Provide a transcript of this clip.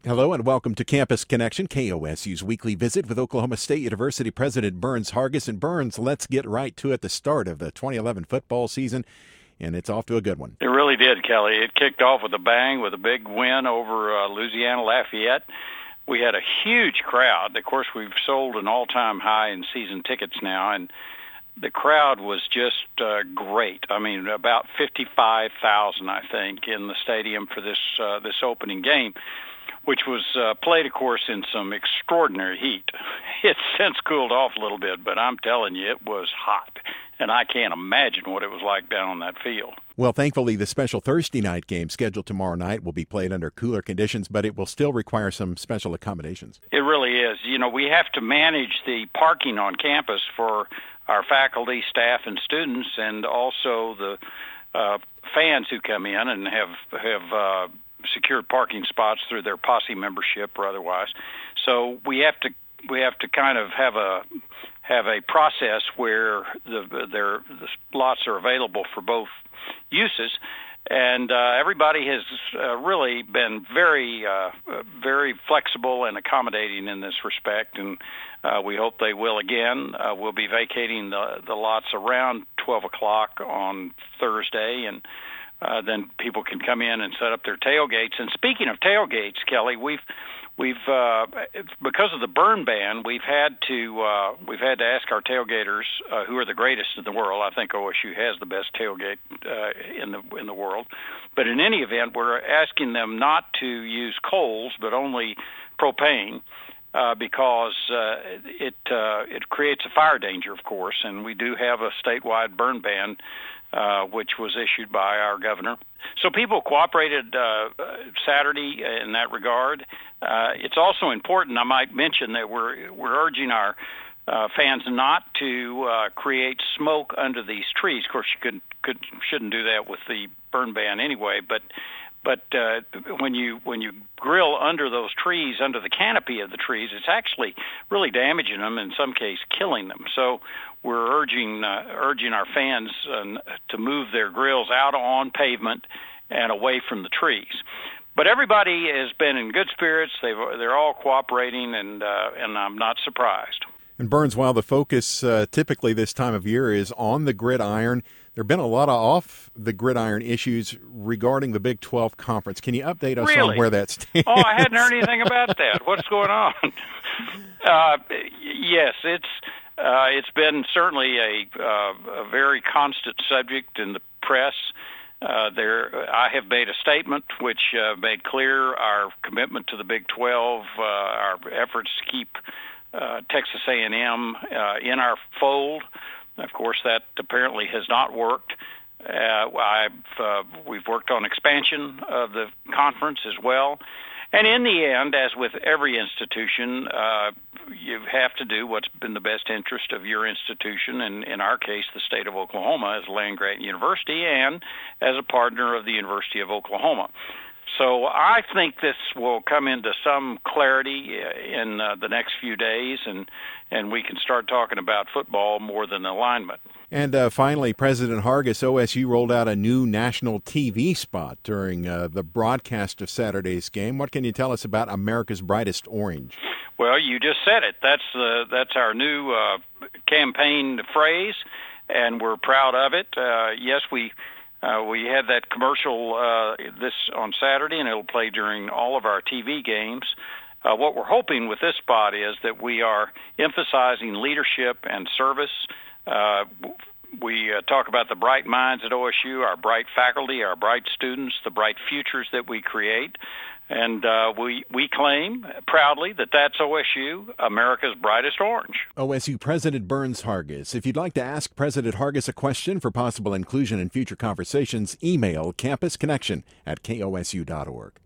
Hello and welcome to Campus Connection, KOSU's weekly visit with Oklahoma State University President Burns Hargis. And Burns, let's get right to it. The start of the 2011 football season, and it's off to a good one. It really did, Kelly. It kicked off with a bang with a big win over Louisiana Lafayette. We had a huge crowd. Of course, we've sold an all-time high in season tickets now, and the crowd was just great. I mean, about 55,000, I think, in the stadium for this opening game, which was played, of course, in some extraordinary heat. It's since cooled off a little bit, but I'm telling you, it was hot, and I can't imagine what it was like down on that field. Well, thankfully, the special Thursday night game scheduled tomorrow night will be played under cooler conditions, but it will still require some special accommodations. It really is. You know, we have to manage the parking on campus for our faculty, staff, and students, and also the fans who come in and have secured parking spots through their posse membership or otherwise. So we have to kind of have a process where the lots are available for both uses, and everybody has really been very flexible and accommodating in this respect, and we hope they will again. We'll be vacating the lots around 12 o'clock on Thursday, and then people can come in and set up their tailgates. And speaking of tailgates, Kelly, we've because of the burn ban, we've had to ask our tailgaters who are the greatest in the world. I think OSU has the best tailgate in the world. But in any event, we're asking them not to use coals, but only propane. Because it creates a fire danger, of course, and we do have a statewide burn ban, which was issued by our governor. So people cooperated Saturday in that regard. It's also important, I might mention, that we're urging our fans not to create smoke under these trees. Of course, you shouldn't do that with the burn ban anyway, but when you grill under those trees, under the canopy of the trees, it's actually really damaging them, in some cases killing them. So we're urging our fans to move their grills out on pavement and away from the trees. But everybody has been in good spirits. They're all cooperating, and I'm not surprised. And Burns, while the focus typically this time of year is on the gridiron, there have been a lot of off-the-gridiron issues regarding the Big 12 Conference. Can you update us on where that stands? Oh, I hadn't heard anything about that. What's going on? Yes, it's been certainly a very constant subject in the press. I have made a statement which made clear our commitment to the Big 12, our efforts to keep Texas A&M in our fold. Of course, that apparently has not worked. We've worked on expansion of the conference as well. And in the end, as with every institution, you have to do what's in the best interest of your institution, and in our case, the state of Oklahoma as a land-grant university and as a partner of the University of Oklahoma. So I think this will come into some clarity in the next few days, and we can start talking about football more than alignment. And finally, President Hargis, OSU rolled out a new national TV spot during the broadcast of Saturday's game. What can you tell us about America's Brightest Orange? Well, you just said it. That's our new campaign phrase, and we're proud of it. Yes, we had that commercial this on Saturday, and it'll play during all of our TV games. What we're hoping with this spot is that we are emphasizing leadership and service. We talk about the bright minds at OSU, our bright faculty, our bright students, the bright futures that we create. And we claim proudly that that's OSU, America's Brightest Orange. OSU President Burns Hargis. If you'd like to ask President Hargis a question for possible inclusion in future conversations, email campusconnection@kosu.org.